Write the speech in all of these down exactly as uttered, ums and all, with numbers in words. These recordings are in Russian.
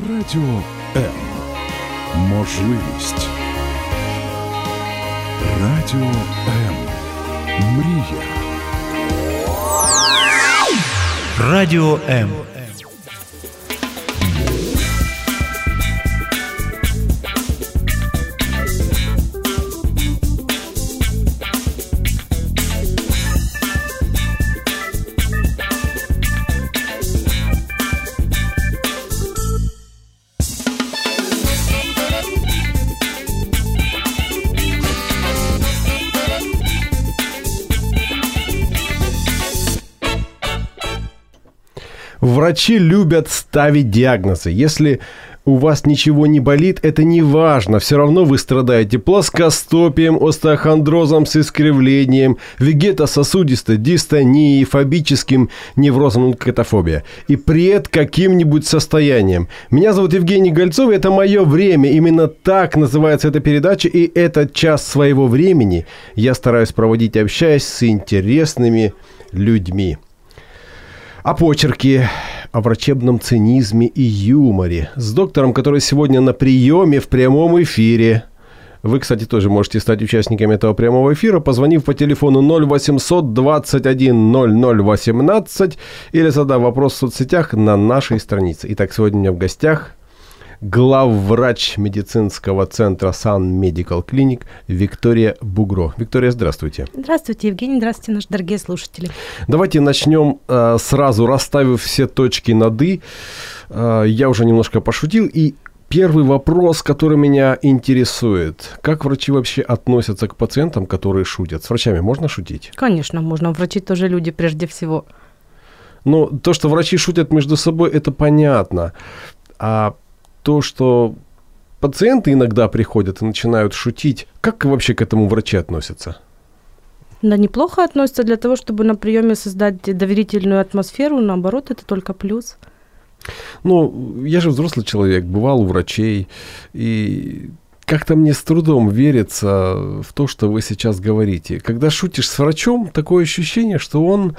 Радіо М. Можливість. Радіо М. Мрія. Радіо М. Врачи любят ставить диагнозы. Если у вас ничего не болит, это не важно. Все равно вы страдаете плоскостопием, остеохондрозом с искривлением, вегетососудистой дистонией, фобическим неврозом, катафобия. И пред каким-нибудь состоянием. Меня зовут Евгений Гольцов, и это мое время. Именно так называется эта передача. И этот час своего времени я стараюсь проводить, общаясь с интересными людьми. О почерке, о врачебном цинизме и юморе. С доктором, который сегодня на приеме в прямом эфире. Вы, кстати, тоже можете стать участниками этого прямого эфира, позвонив по телефону ноль восемьсот двадцать один ноль ноль восемнадцать или задав вопрос в соцсетях на нашей странице. Итак, сегодня у меня в гостях главврач медицинского центра Sun Medical Clinic Виктория Бугро. Виктория, здравствуйте. Здравствуйте, Евгений. Здравствуйте, наши дорогие слушатели. Давайте начнем э, сразу, расставив все точки над «и». Э, я уже немножко пошутил. И первый вопрос, который меня интересует. Как врачи вообще относятся к пациентам, которые шутят? С врачами можно шутить? Конечно, можно. Врачи тоже люди прежде всего. Ну, то, что врачи шутят между собой, это понятно. А то, что пациенты иногда приходят и начинают шутить, как вообще к этому врачи относятся? Да, неплохо относятся. Для того, чтобы на приеме создать доверительную атмосферу, наоборот, это только плюс. Ну, я же взрослый человек, бывал у врачей, и как-то мне с трудом верится в то, что вы сейчас говорите. Когда шутишь с врачом, такое ощущение, что он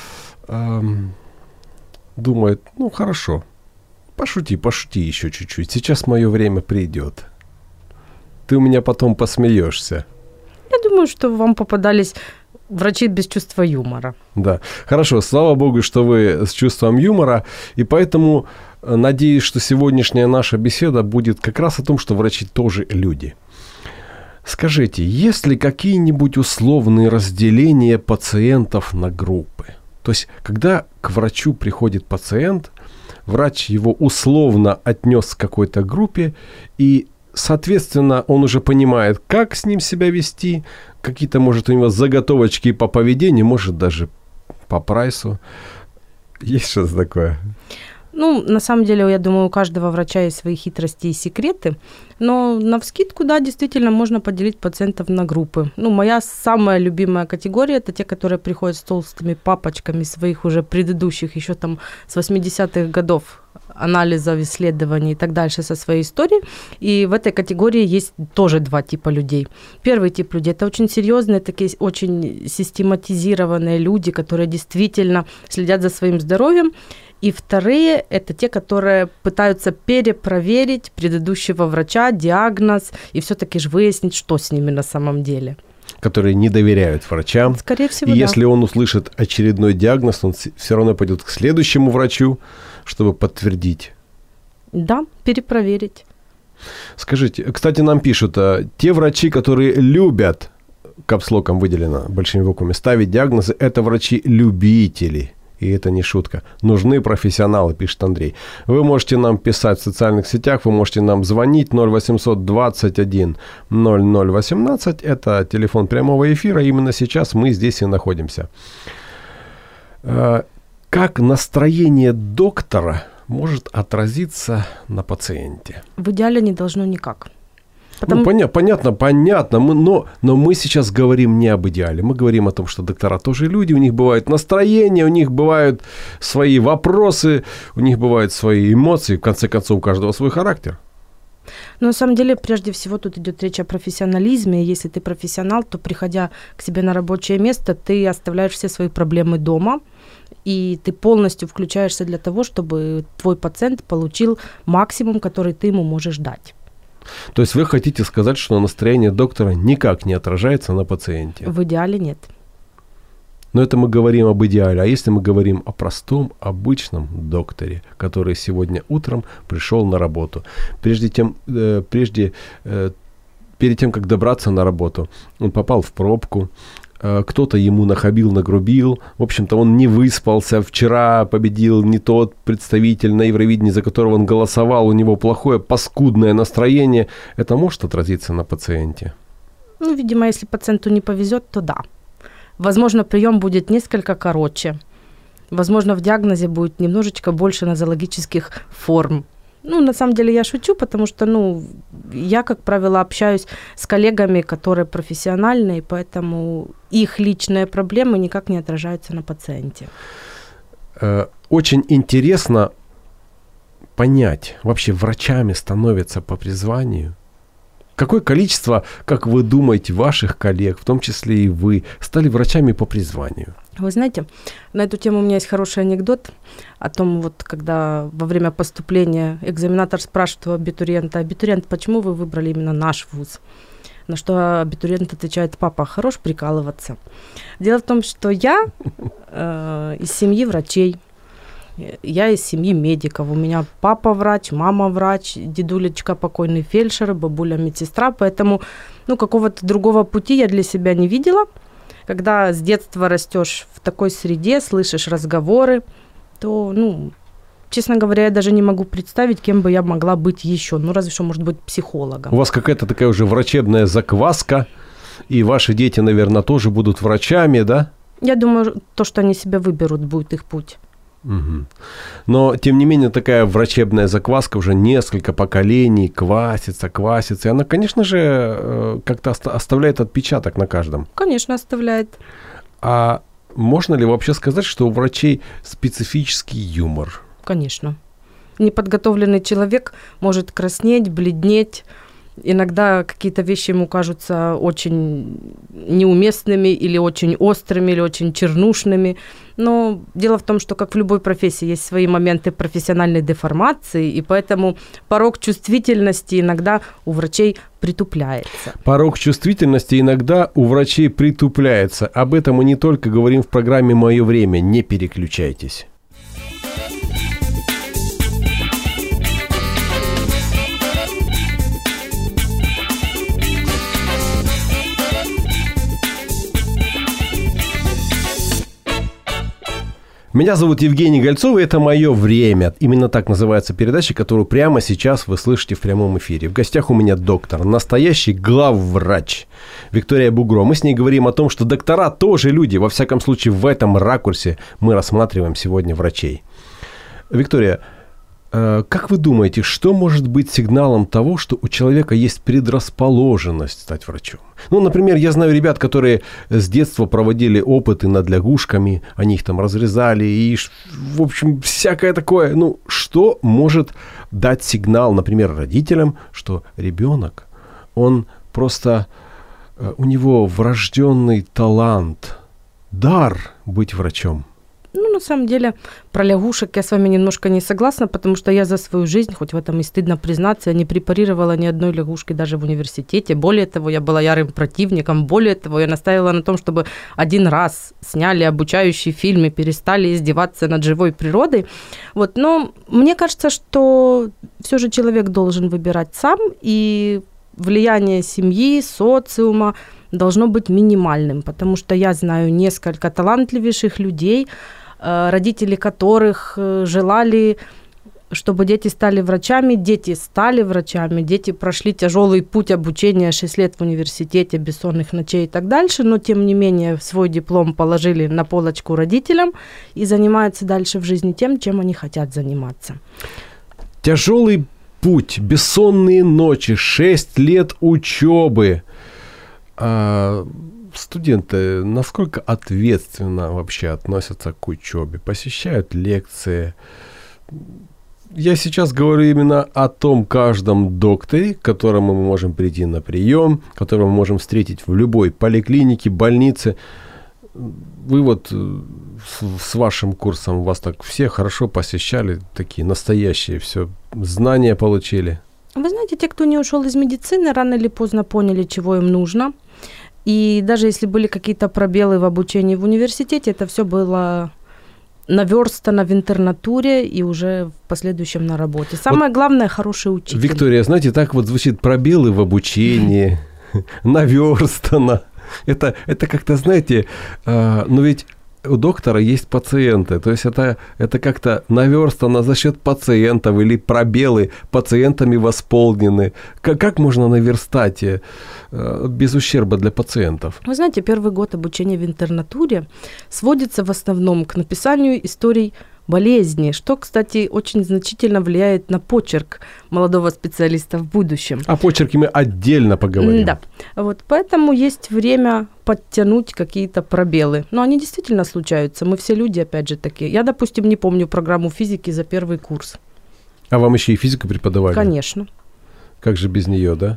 эм, думает, ну, хорошо, пошути, пошути еще чуть-чуть. Сейчас мое время придет. Ты у меня потом посмеешься. Я думаю, что вам попадались врачи без чувства юмора. Да. Хорошо. Слава богу, что вы с чувством юмора. И поэтому надеюсь, что сегодняшняя наша беседа будет как раз о том, что врачи тоже люди. Скажите, есть ли какие-нибудь условные разделения пациентов на группы? То есть, когда к врачу приходит пациент, врач его условно отнес к какой-то группе, и, соответственно, он уже понимает, как с ним себя вести, какие-то, может, у него заготовочки по поведению, может, даже по прайсу. Есть что-то такое? Ну, на самом деле, я думаю, у каждого врача есть свои хитрости и секреты, но навскидку, да, действительно, можно поделить пациентов на группы. Ну, моя самая любимая категория – это те, которые приходят с толстыми папочками своих уже предыдущих, еще там с восьмидесятых годов анализов, исследований и так дальше со своей историей. И в этой категории есть тоже два типа людей. Первый тип людей – это очень серьезные, такие очень систематизированные люди, которые действительно следят за своим здоровьем. И вторые – это те, которые пытаются перепроверить предыдущего врача, диагноз, и все-таки же выяснить, что с ними на самом деле. Которые не доверяют врачам. Скорее всего, и да. Если он услышит очередной диагноз, он все равно пойдет к следующему врачу, чтобы подтвердить. Да, перепроверить. Скажите, кстати, нам пишут, а, те врачи, которые любят, капслоком выделено большими буквами, ставить диагнозы, это врачи-любители. И это не шутка. Нужны профессионалы, пишет Андрей. Вы можете нам писать в социальных сетях, вы можете нам звонить ноль восемьсот двадцать один ноль ноль восемнадцать. Это телефон прямого эфира. Именно сейчас мы здесь и находимся. Как настроение доктора может отразиться на пациенте? В идеале не должно никак. Потому... Ну, поня- понятно, понятно, мы, но, но мы сейчас говорим не об идеале, мы говорим о том, что доктора тоже люди, у них бывают настроения, у них бывают свои вопросы, у них бывают свои эмоции, в конце концов, у каждого свой характер. Но на самом деле, прежде всего, тут идет речь о профессионализме. Если ты профессионал, то, приходя к себе на рабочее место, ты оставляешь все свои проблемы дома и ты полностью включаешься для того, чтобы твой пациент получил максимум, который ты ему можешь дать. То есть вы хотите сказать, что настроение доктора никак не отражается на пациенте? В идеале нет. Но это мы говорим об идеале. А если мы говорим о простом, обычном докторе, который сегодня утром пришел на работу, прежде тем, э, прежде, э, перед тем, как добраться на работу, он попал в пробку, э, кто-то ему нахабил, нагрубил, в общем-то, он не выспался, вчера победил не тот представитель на Евровидении, за которого он голосовал, у него плохое, паскудное настроение. Это может отразиться на пациенте? Ну, видимо, если пациенту не повезет, то да. Возможно, прием будет несколько короче. Возможно, в диагнозе будет немножечко больше нозологических форм. Ну, на самом деле я шучу, потому что, ну, я, как правило, общаюсь с коллегами, которые профессиональные, поэтому их личные проблемы никак не отражаются на пациенте. Очень интересно понять, вообще врачами становятся по призванию? Какое количество, как вы думаете, ваших коллег, в том числе и вы, стали врачами по призванию? Вы знаете, на эту тему у меня есть хороший анекдот о том, вот когда во время поступления экзаменатор спрашивает у абитуриента: абитуриент, почему вы выбрали именно наш вуз? На что абитуриент отвечает: папа, хорош прикалываться. Дело в том, что я э, из семьи врачей. Я из семьи медиков. У меня папа врач, мама врач, дедулечка покойный фельдшер, бабуля медсестра. Поэтому ну, какого-то другого пути я для себя не видела. Когда с детства растешь в такой среде, слышишь разговоры, то, ну, честно говоря, я даже не могу представить, кем бы я могла быть еще. Ну, разве что, может быть, психологом. У вас какая-то такая уже врачебная закваска, и ваши дети, наверное, тоже будут врачами, да? Я думаю, то, что они себя выберут, будет их путь. Угу. Но, тем не менее, такая врачебная закваска уже несколько поколений квасится, квасится. И она, конечно же, как-то оставляет отпечаток на каждом. Конечно, оставляет. А можно ли вообще сказать, что у врачей специфический юмор? Конечно. Неподготовленный человек может краснеть, бледнеть. Иногда какие-то вещи ему кажутся очень неуместными или очень острыми, или очень чернушными. Но дело в том, что, как в любой профессии, есть свои моменты профессиональной деформации, и поэтому порог чувствительности иногда у врачей притупляется. Порог чувствительности иногда у врачей притупляется. Об этом мы не только говорим в программе «Мое время». Не переключайтесь. Меня зовут Евгений Гольцов, и это «Мое время». Именно так называется передача, которую прямо сейчас вы слышите в прямом эфире. В гостях у меня доктор, настоящий главврач Виктория Бугро. Мы с ней говорим о том, что доктора тоже люди. Во всяком случае, в этом ракурсе мы рассматриваем сегодня врачей. Виктория, как вы думаете, что может быть сигналом того, что у человека есть предрасположенность стать врачом? Ну, например, я знаю ребят, которые с детства проводили опыты над лягушками, они их там разрезали, и, в общем, всякое такое. Ну, что может дать сигнал, например, родителям, что ребенок, он просто, у него врожденный талант, дар быть врачом? Ну, на самом деле, про лягушек я с вами немножко не согласна, потому что я за свою жизнь, хоть в этом и стыдно признаться, не препарировала ни одной лягушки даже в университете. Более того, я была ярым противником. Более того, я настаивала на том, чтобы один раз сняли обучающий фильм и перестали издеваться над живой природой. Вот. Но мне кажется, что все же человек должен выбирать сам, и влияние семьи, социума должно быть минимальным, потому что я знаю несколько талантливейших людей, родители которых желали, чтобы дети стали врачами, дети стали врачами, дети прошли тяжелый путь обучения, шесть лет в университете, бессонных ночей и так дальше, но тем не менее свой диплом положили на полочку родителям и занимаются дальше в жизни тем, чем они хотят заниматься. Тяжелый путь, бессонные ночи, шесть лет учебы. А студенты насколько ответственно вообще относятся к учебе? Посещают лекции? Я сейчас говорю именно о том каждом докторе, к которому мы можем прийти на прием, которого мы можем встретить в любой поликлинике, больнице. Вы вот с, с вашим курсом вас так все хорошо посещали, такие настоящие, все, знания получили? Вы знаете, те, кто не ушел из медицины, рано или поздно поняли, чего им нужно. И даже если были какие-то пробелы в обучении в университете, это все было наверстано в интернатуре и уже в последующем на работе. Самое вот, главное, хороший учитель. Виктория, знаете, так вот звучит: пробелы в обучении, наверстано. Это, это как-то, знаете, ну ведь у доктора есть пациенты, то есть это, это как-то наверстано за счет пациентов или пробелы пациентами восполнены. Как, как можно наверстать без ущерба для пациентов? Вы знаете, первый год обучения в интернатуре сводится в основном к написанию историй болезни, что, кстати, очень значительно влияет на почерк молодого специалиста в будущем. О почерке мы отдельно поговорим. Да. Вот поэтому есть время подтянуть какие-то пробелы. Но они действительно случаются. Мы все люди, опять же, такие. Я, допустим, не помню программу физики за первый курс. А вам еще и физику преподавали? Конечно. Как же без нее, да?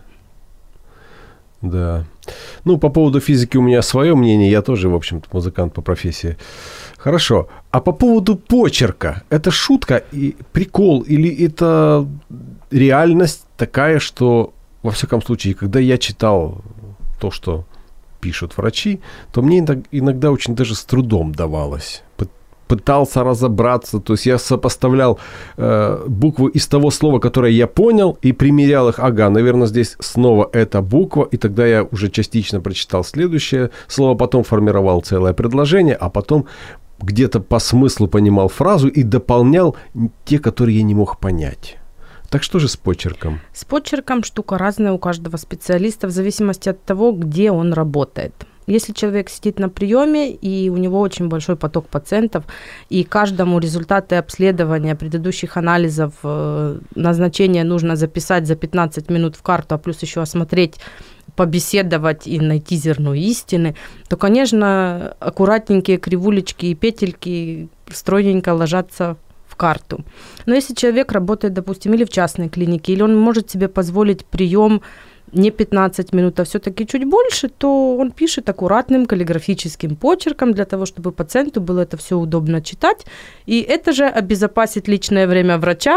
Да. Ну, по поводу физики у меня свое мнение. Я тоже, в общем-то, музыкант по профессии. Хорошо. А по поводу почерка. Это шутка и прикол? Или это реальность такая, что, во всяком случае, когда я читал то, что пишут врачи, то мне иногда очень даже с трудом давалось. Пытался разобраться, то есть я сопоставлял э, буквы из того слова, которое я понял, и примерял их. Ага, наверное, здесь снова эта буква, и тогда я уже частично прочитал следующее слово, потом формировал целое предложение, а потом где-то по смыслу понимал фразу и дополнял те, которые я не мог понять. Так что же с почерком? С почерком штука разная у каждого специалиста в зависимости от того, где он работает. Если человек сидит на приеме, и у него очень большой поток пациентов, и каждому результаты обследования, предыдущих анализов, э, назначение нужно записать за пятнадцать минут в карту, а плюс еще осмотреть, побеседовать и найти зерно истины, то, конечно, аккуратненькие кривулечки и петельки стройненько ложатся в карту. Но если человек работает, допустим, или в частной клинике, или он может себе позволить прием не пятнадцать минут, а все-таки чуть больше, то он пишет аккуратным каллиграфическим почерком для того, чтобы пациенту было это все удобно читать. И это же обезопасит личное время врача,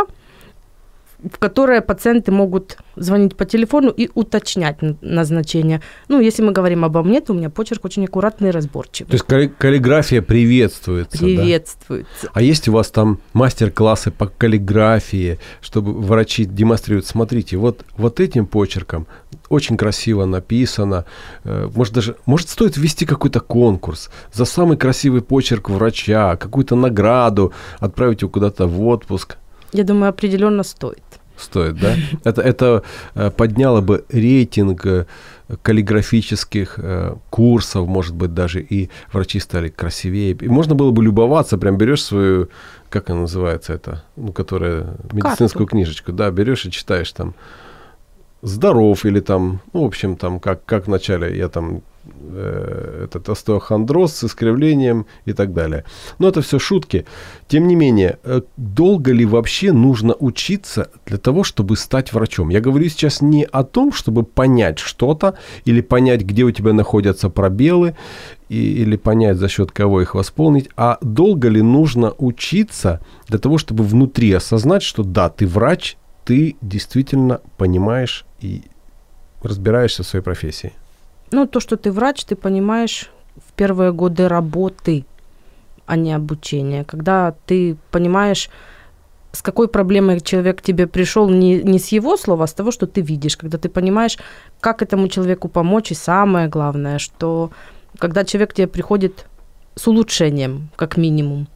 в которое пациенты могут звонить по телефону и уточнять назначение. Ну, если мы говорим обо мне, то у меня почерк очень аккуратный и разборчивый. То есть калли- каллиграфия приветствуется, Приветствуется. Да? А есть у вас там мастер-классы по каллиграфии, чтобы врачи демонстрируют, смотрите, вот, вот этим почерком очень красиво написано. Может, даже, может, стоит ввести какой-то конкурс за самый красивый почерк врача, какую-то награду, отправить его куда-то в отпуск? Я думаю, определенно стоит. Стоит, да? Это, это подняло бы рейтинг каллиграфических курсов, может быть, даже, и врачи стали красивее. И можно было бы любоваться, прям берешь свою, как она называется это, ну, которая, медицинскую Карту. Книжечку, да, берешь и читаешь там «Здоров» или там, ну, в общем, там, как, как вначале я там этот остеохондроз с искривлением и так далее. Но это все шутки. Тем не менее, долго ли вообще нужно учиться для того, чтобы стать врачом? Я говорю сейчас не о том, чтобы понять что-то или понять, где у тебя находятся пробелы, и, или понять, за счет кого их восполнить, а долго ли нужно учиться для того, чтобы внутри осознать, что да, ты врач, ты действительно понимаешь и разбираешься в своей профессии? Ну, то, что ты врач, ты понимаешь в первые годы работы, а не обучения. Когда ты понимаешь, с какой проблемой человек к тебе пришел, не, не с его слова, а с того, что ты видишь. Когда ты понимаешь, как этому человеку помочь. И самое главное, что когда человек к тебе приходит с улучшением, как минимум.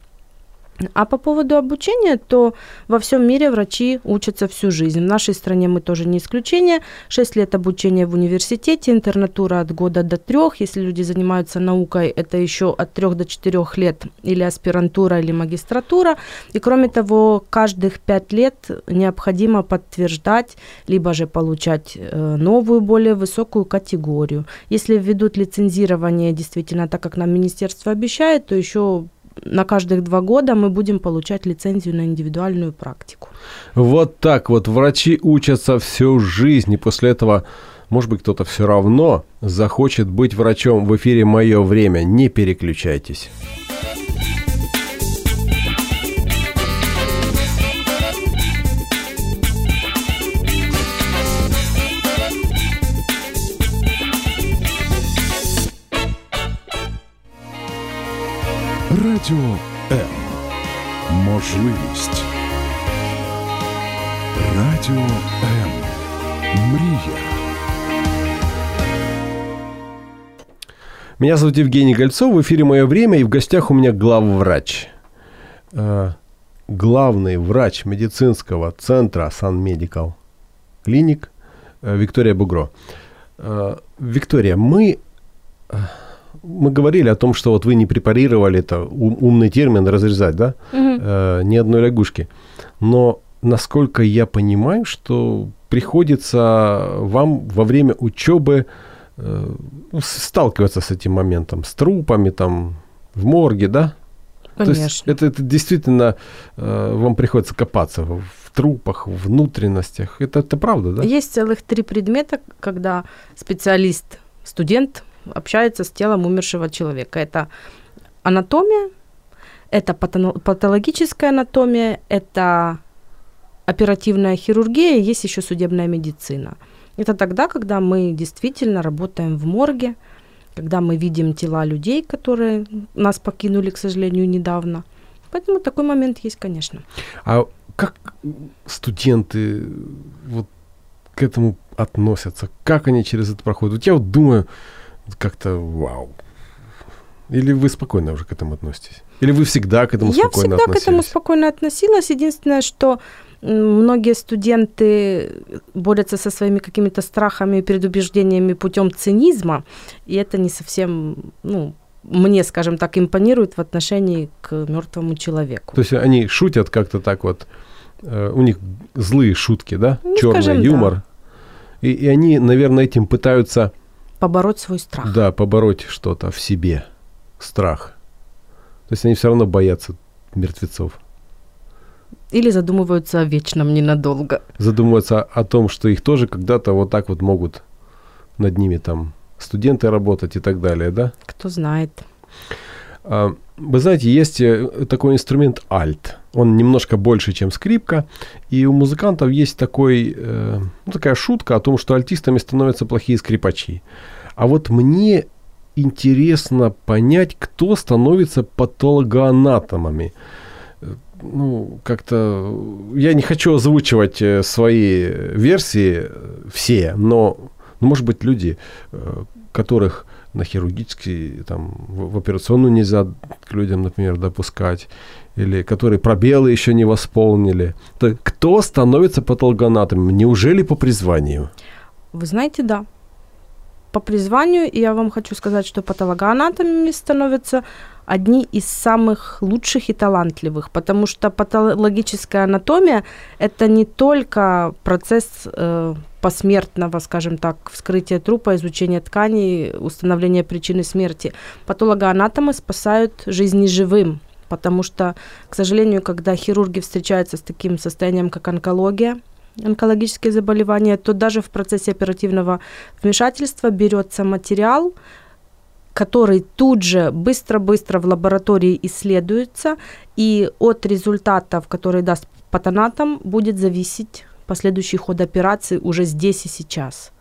А по поводу обучения, то во всем мире врачи учатся всю жизнь. В нашей стране мы тоже не исключение. Шесть лет обучения в университете, интернатура от года до трех. Если люди занимаются наукой, это еще от трех до четырех лет или аспирантура, или магистратура. И кроме того, каждых пять лет необходимо подтверждать, либо же получать новую, более высокую категорию. Если введут лицензирование действительно так, как нам министерство обещает, то еще на каждых два года мы будем получать лицензию на индивидуальную практику. Вот так вот врачи учатся всю жизнь, и после этого, может быть, кто-то все равно захочет быть врачом. В эфире «Мое время». Не переключайтесь. Радіо М. Можливість. Радіо М. Мрія. Меня зовут Евгений Гольцов, в эфире «Мое время», и в гостях у меня главврач. Э, главный врач медицинского центра Sun Medical Clinic э, Виктория Бугро. Э, Виктория, мы, мы говорили о том, что вот вы не препарировали, это ум, умный термин, разрезать, да? Угу. Э, ни одной лягушки. Но, насколько я понимаю, что приходится вам во время учебы сталкиваться с этим моментом, с трупами там в морге, да? Конечно. То есть это, это действительно э, вам приходится копаться в, в трупах, в внутренностях. Это, это правда, да? Есть целых три предмета, когда специалист, студент общается с телом умершего человека. Это анатомия, это патологическая анатомия, это оперативная хирургия, есть еще судебная медицина. Это тогда, когда мы действительно работаем в морге, когда мы видим тела людей, которые нас покинули, к сожалению, недавно. Поэтому такой момент есть, конечно. А как студенты вот к этому относятся? Как они через это проходят? Вот я вот думаю, как-то вау. Или вы спокойно уже к этому относитесь? Или вы всегда к этому я спокойно относились? Я всегда к этому спокойно относилась. Единственное, что многие студенты борются со своими какими-то страхами и предубеждениями путем цинизма, и это не совсем, ну, мне, скажем так, импонирует в отношении к мертвому человеку. То есть они шутят как-то так вот, э, у них злые шутки, да? Ну, черный скажем, юмор. Да. И, и они, наверное, этим пытаются... Побороть свой страх. Да, побороть что-то в себе, страх. То есть они все равно боятся мертвецов. Или задумываются о вечном ненадолго. Задумываются о том, что их тоже когда-то вот так вот могут над ними там студенты работать и так далее, да? Кто знает. А, вы знаете, есть такой инструмент альт. Он немножко больше, чем скрипка. И у музыкантов есть такой, э, ну, такая шутка о том, что альтистами становятся плохие скрипачи. А вот мне интересно понять, кто становится патологоанатомами. Ну, как-то... Я не хочу озвучивать свои версии все, но, ну, может быть, люди, которых на хирургический, там, в операционную нельзя к людям, например, допускать, или которые пробелы еще не восполнили. То кто становится патологоанатомом? Неужели по призванию? Вы знаете, да. По призванию, и я вам хочу сказать, что патологоанатомами становятся одни из самых лучших и талантливых, потому что патологическая анатомия – это не только процесс э, посмертного, скажем так, вскрытия трупа, изучения тканей, установления причины смерти. Патологоанатомы спасают жизни живым, потому что, к сожалению, когда хирурги встречаются с таким состоянием, как онкология, онкологические заболевания, то даже в процессе оперативного вмешательства берется материал, который тут же быстро-быстро в лаборатории исследуется, и от результатов, которые даст патанатом, будет зависеть последующий ход операции уже здесь и сейчас.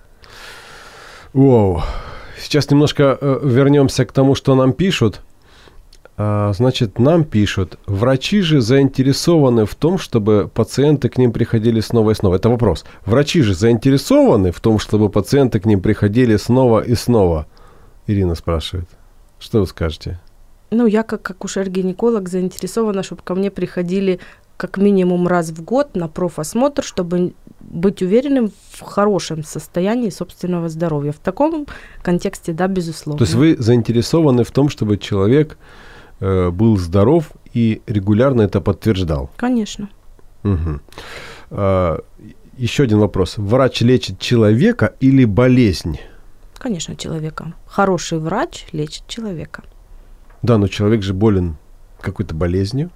Вау. Сейчас немножко э, вернемся к тому, что нам пишут. А, значит, нам пишут, врачи же заинтересованы в том, чтобы пациенты к ним приходили снова и снова. Это вопрос. Врачи же заинтересованы в том, чтобы пациенты к ним приходили снова и снова? Ирина спрашивает. Что вы скажете? Ну, я как акушер-гинеколог заинтересована, чтобы ко мне приходили как минимум раз в год на профосмотр, чтобы быть уверенным в хорошем состоянии собственного здоровья. В таком контексте, да, безусловно. То есть вы заинтересованы в том, чтобы человек э, был здоров и регулярно это подтверждал? Конечно. Угу. А, еще один вопрос. Врач лечит человека или болезнь? Конечно, человека. Хороший врач лечит человека. Да, но человек же болен какой-то болезнью.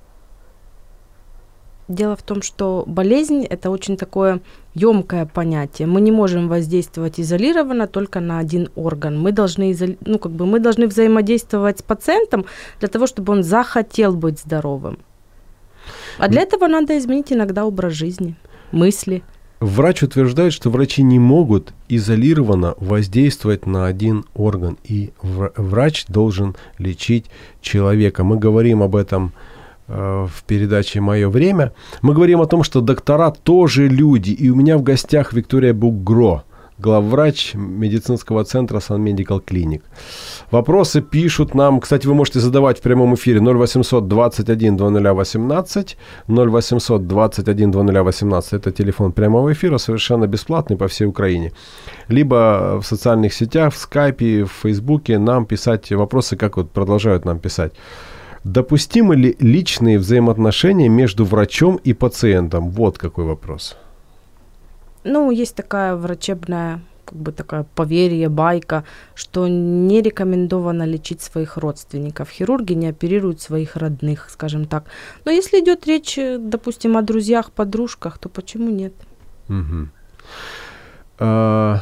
Дело в том, что болезнь – это очень такое ёмкое понятие. Мы не можем воздействовать изолированно только на один орган. Мы должны, изоли... ну, как бы мы должны взаимодействовать с пациентом для того, чтобы он захотел быть здоровым. А для этого надо изменить иногда образ жизни, мысли. Врач утверждает, что врачи не могут изолированно воздействовать на один орган, и врач должен лечить человека. Мы говорим об этом э, в передаче «Мое время». Мы говорим о том, что доктора тоже люди, и у меня в гостях Виктория Бугро, главврач медицинского центра Sun Medical Clinic. Вопросы пишут нам, кстати, вы можете задавать в прямом эфире ноль восемьсот двадцать один двадцать ноль восемнадцать, ноль восемьсот двадцать один двадцать ноль восемнадцать, это телефон прямого эфира, совершенно бесплатный по всей Украине. Либо в социальных сетях, в скайпе, в фейсбуке нам писать вопросы, как вот продолжают нам писать. Допустимы ли личные взаимоотношения между врачом и пациентом? Вот какой вопрос. Ну, есть такая врачебная, как бы такая поверье, байка, что не рекомендовано лечить своих родственников. Хирурги не оперируют своих родных, скажем так. Но если идет речь, допустим, о друзьях, подружках, то почему нет? Угу. А,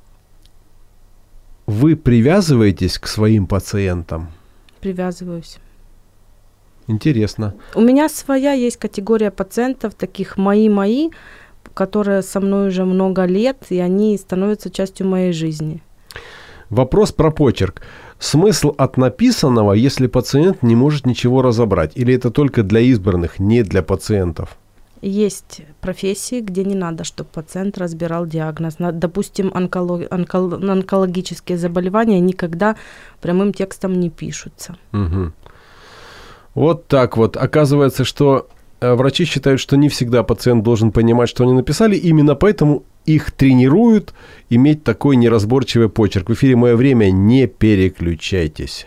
вы привязываетесь к своим пациентам? Привязываюсь. Интересно. У меня своя есть категория пациентов, таких мои-мои, которые со мной уже много лет, и они становятся частью моей жизни. Вопрос про почерк. Смысл от написанного, если пациент не может ничего разобрать? Или это только для избранных, не для пациентов? Есть профессии, где не надо, чтобы пациент разбирал диагноз. Допустим, онколог, онкол, онкологические заболевания никогда прямым текстом не пишутся. Угу. Вот так вот. Оказывается, что врачи считают, что не всегда пациент должен понимать, что они написали. Именно поэтому их тренируют иметь такой неразборчивый почерк. В эфире «Мое время». Не переключайтесь.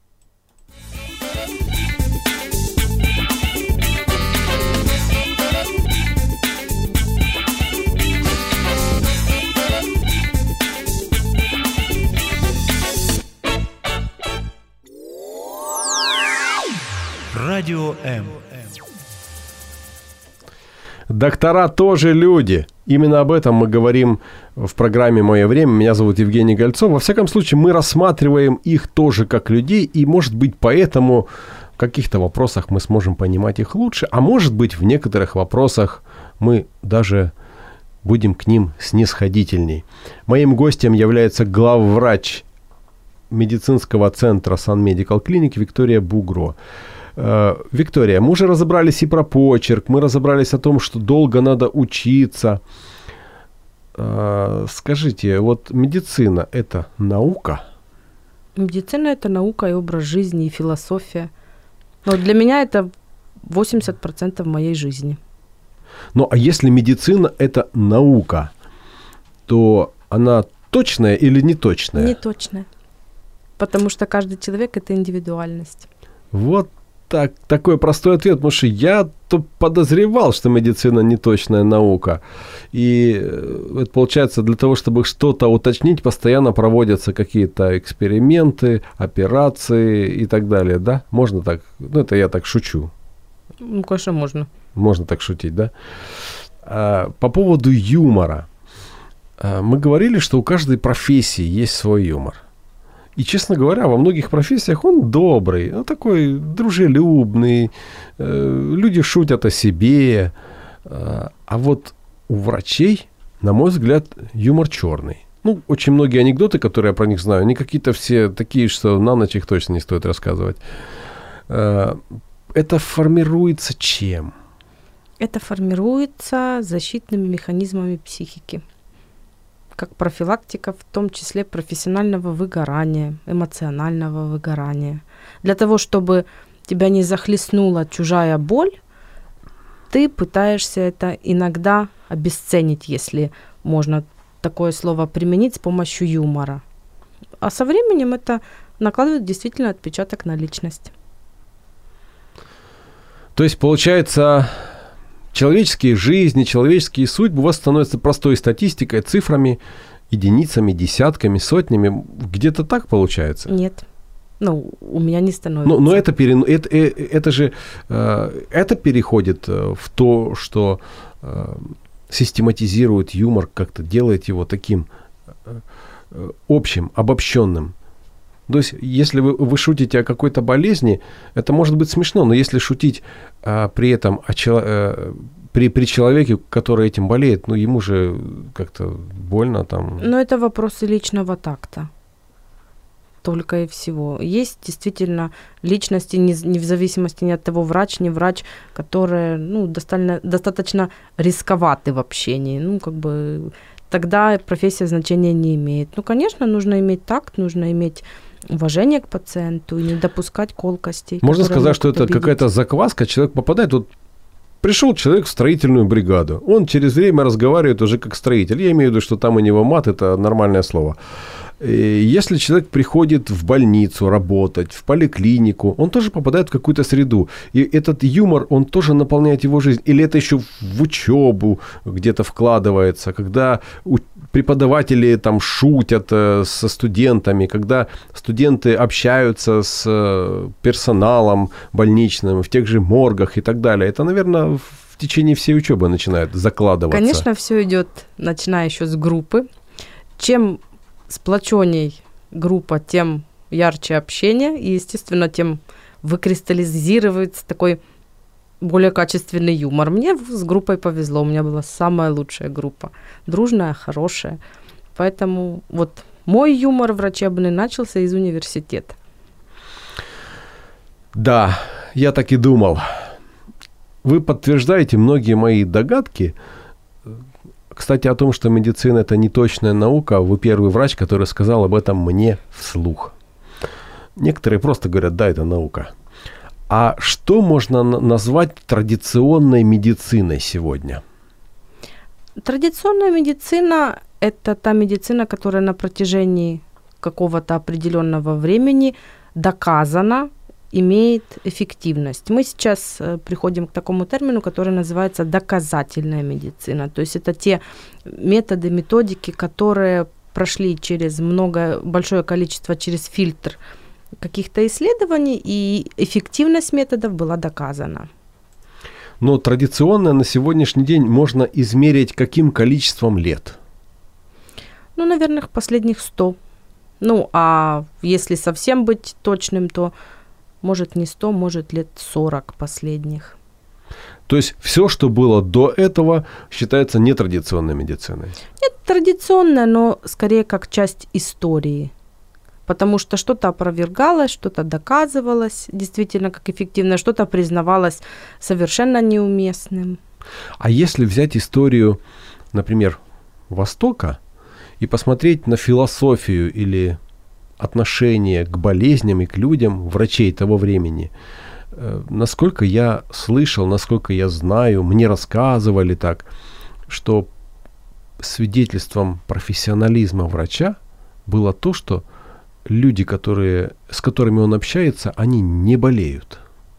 Радио М. Доктора тоже люди. Именно об этом мы говорим в программе «Мое время». Меня зовут Евгений Гольцов. Во всяком случае, мы рассматриваем их тоже как людей, и, может быть, поэтому в каких-то вопросах мы сможем понимать их лучше, а может быть, в некоторых вопросах мы даже будем к ним снисходительней. Моим гостем является главврач медицинского центра Sun Medical Clinic Виктория Бугро. Виктория, мы уже разобрались и про почерк, мы разобрались о том, что долго надо учиться. Скажите, вот медицина – это наука? Медицина – это наука и образ жизни, и философия. Но для меня это восемьдесят процентов моей жизни. Ну, а если медицина – это наука, то она точная или неточная? Неточная. Потому что каждый человек – это индивидуальность. Вот так, такой простой ответ, потому что я-то подозревал, что медицина не точная наука. И это получается, для того, чтобы что-то уточнить, постоянно проводятся какие-то эксперименты, операции и так далее, да? Можно так? Ну, это я так шучу. Ну, конечно, можно. Можно так шутить, да? А, по поводу юмора. А, мы говорили, что у каждой профессии есть свой юмор. И, честно говоря, во многих профессиях он добрый, ну, такой дружелюбный, э, люди шутят о себе. Э, а вот у врачей, на мой взгляд, юмор черный. Ну, очень многие анекдоты, которые я про них знаю, они какие-то все такие, что на ночь их точно не стоит рассказывать. Э, это формируется чем? Это формируется защитными механизмами психики. Как профилактика, в том числе профессионального выгорания, эмоционального выгорания. Для того, чтобы тебя не захлестнула чужая боль, ты пытаешься это иногда обесценить, если можно такое слово применить, с помощью юмора. А со временем это накладывает действительно отпечаток на личность. То есть, получается, человеческие жизни, человеческие судьбы у вас становятся простой статистикой, цифрами, единицами, десятками, сотнями. Где-то так получается? Нет. Ну, у меня не становится. Но, но это, пере, это, это же это переходит в то, что систематизирует юмор, как-то делает его таким общим, обобщенным. То есть, если вы, вы шутите о какой-то болезни, это может быть смешно, но если шутить а, при этом о чело, а, при, при человеке, который этим болеет, ну, ему же как-то больно там. Но это вопросы личного такта. Только и всего. Есть действительно личности, не, не в зависимости ни от того, врач, не врач, которые, ну, достаточно, достаточно рисковаты в общении. Ну, как бы тогда профессия значения не имеет. Ну, конечно, нужно иметь такт, нужно иметь уважение к пациенту и не допускать колкостей. Можно сказать, что это обидеть. Какая-то закваска, человек попадает, вот пришел человек в строительную бригаду, он через время разговаривает уже как строитель. Я имею в виду, что там у него мат, это нормальное слово. Если человек приходит в больницу работать, в поликлинику, он тоже попадает в какую-то среду. И этот юмор, он тоже наполняет его жизнь. Или это еще в учебу где-то вкладывается, когда преподаватели там шутят со студентами, когда студенты общаются с персоналом больничным в тех же моргах и так далее. Это, наверное, в течение всей учебы начинает закладываться. Конечно, все идет, начиная еще с группы. Чем сплоченней группа, тем ярче общение, и, естественно, тем выкристаллизируется такой более качественный юмор. Мне с группой повезло, у меня была самая лучшая группа, дружная, хорошая. Поэтому вот мой юмор врачебный начался из университета. Да, я так и думал. Вы подтверждаете многие мои догадки. Кстати, о том, что медицина – это не точная наука, вы первый врач, который сказал об этом мне вслух. Некоторые просто говорят, да, это наука. А что можно назвать традиционной медициной сегодня? Традиционная медицина – это та медицина, которая на протяжении какого-то определенного времени доказана, имеет эффективность. Мы сейчас приходим к такому термину, который называется доказательная медицина. То есть это те методы, методики, которые прошли через много, большое количество, через фильтр каких-то исследований, и эффективность методов была доказана. Но традиционно на сегодняшний день можно измерить каким количеством лет? Ну, наверное, последних сто. Ну, а если совсем быть точным, то может не сто, может лет сорок последних. То есть все, что было до этого, считается нетрадиционной медициной? Нет, традиционная, но скорее как часть истории. Потому что что-то опровергалось, что-то доказывалось действительно как эффективно, что-то признавалось совершенно неуместным. А если взять историю, например, Востока и посмотреть на философию или отношение к болезням и к людям врачей того времени, насколько я слышал, насколько я знаю, мне рассказывали так, что свидетельством профессионализма врача было то, что люди, которые, с которыми он общается, они не болеют.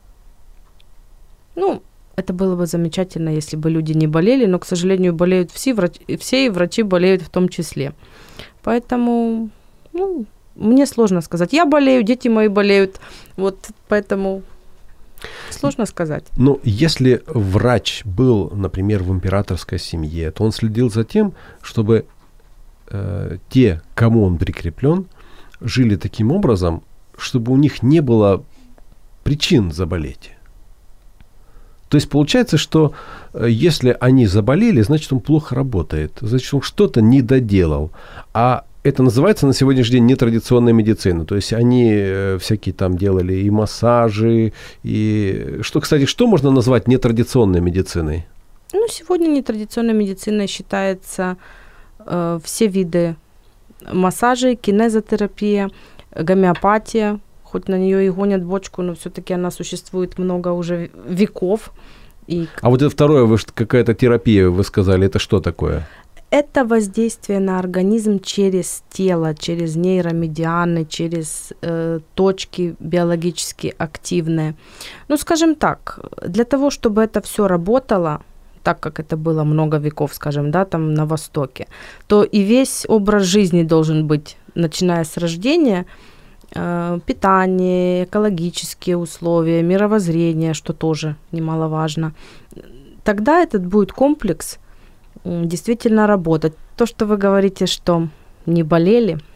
Ну, это было бы замечательно, если бы люди не болели, но, к сожалению, болеют все, врачи, все и врачи болеют в том числе. Поэтому, ну, мне сложно сказать. Я болею, дети мои болеют, вот поэтому сложно сказать. Но если врач был, например, в императорской семье, то он следил за тем, чтобы э, те, к кому он прикреплен, жили таким образом, чтобы у них не было причин заболеть. То есть получается, что если они заболели, значит, он плохо работает, значит, он что-то не доделал. А это называется на сегодняшний день нетрадиционная медицина. То есть они всякие там делали и массажи, и... Что, кстати, что можно назвать нетрадиционной медициной? Ну, сегодня нетрадиционной медициной считается э, все виды массажей, кинезотерапия, гомеопатия. Хоть на нее и гонят бочку, но все-таки она существует много уже веков. И... А вот это второе, вы, какая-то терапия, вы сказали, это что такое? Это воздействие на организм через тело, через нейромедианы, через э, точки биологически активные. Ну, скажем так, для того, чтобы это все работало, так как это было много веков, скажем, да, там на Востоке, то и весь образ жизни должен быть, начиная с рождения, э, питание, экологические условия, мировоззрение, что тоже немаловажно. Тогда этот будет комплекс действительно работать. То, что вы говорите, что не болели,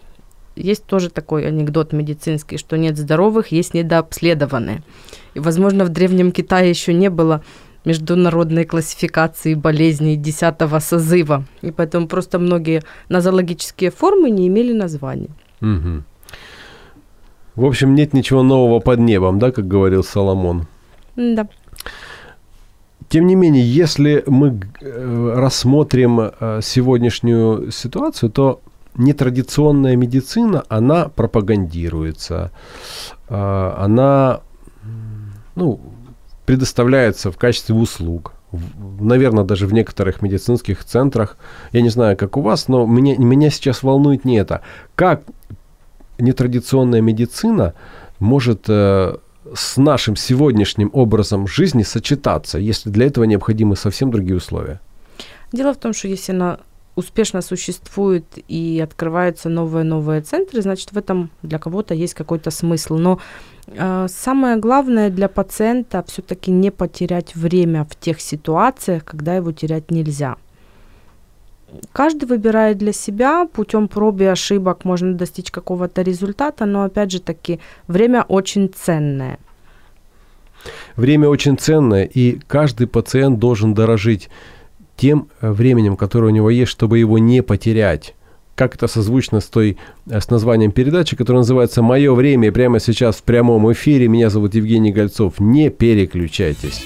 есть тоже такой анекдот медицинский, что нет здоровых, есть недообследованные. И, возможно, в Древнем Китае еще не было международной классификации болезней десятого созыва. И поэтому просто многие нозологические формы не имели названия. Угу. В общем, нет ничего нового под небом, да, как говорил Соломон? Да. Тем не менее, если мы рассмотрим сегодняшнюю ситуацию, то нетрадиционная медицина, она пропагандируется, она, ну, предоставляется в качестве услуг. Наверное, даже в некоторых медицинских центрах. Я не знаю, как у вас, но меня, меня сейчас волнует не это. Как нетрадиционная медицина может э, с нашим сегодняшним образом жизни сочетаться, если для этого необходимы совсем другие условия? Дело в том, что если она успешно существует и открываются новые-новые центры, значит, в этом для кого-то есть какой-то смысл. Но э, самое главное для пациента все-таки не потерять время в тех ситуациях, когда его терять нельзя. Каждый выбирает для себя, путем проб и ошибок можно достичь какого-то результата, но опять же таки время очень ценное. Время очень ценное, и каждый пациент должен дорожить тем временем, которое у него есть, чтобы его не потерять. Как это созвучно с той, с названием передачи, которая называется «Мое время», и прямо сейчас в прямом эфире. Меня зовут Евгений Гольцов. Не переключайтесь.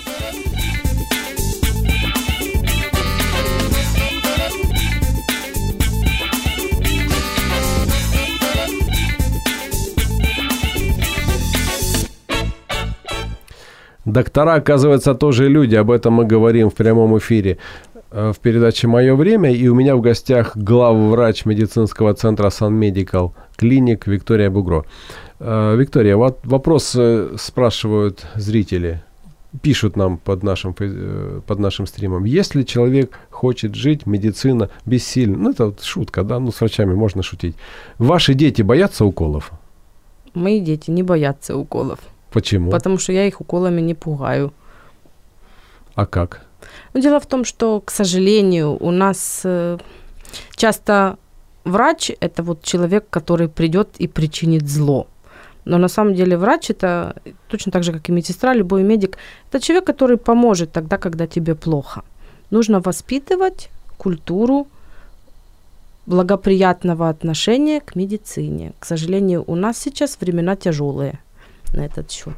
Доктора, оказывается, тоже люди. Об этом мы говорим в прямом эфире в передаче «Мое время». И у меня в гостях главврач медицинского центра Sun Medical Clinic Виктория Бугро. Виктория, вот вопрос спрашивают зрители. Пишут нам под нашим, под нашим стримом. Если человек хочет жить, медицина бессильна. Ну, это вот шутка, да? Ну, с врачами можно шутить. Ваши дети боятся уколов? Мои дети не боятся уколов. Почему? Потому что я их уколами не пугаю. А как? Но дело в том, что, к сожалению, у нас э, часто врач – это вот человек, который придет и причинит зло. Но на самом деле врач – это точно так же, как и медсестра, любой медик. Это человек, который поможет тогда, когда тебе плохо. Нужно воспитывать культуру благоприятного отношения к медицине. К сожалению, у нас сейчас времена тяжелые на этот счет.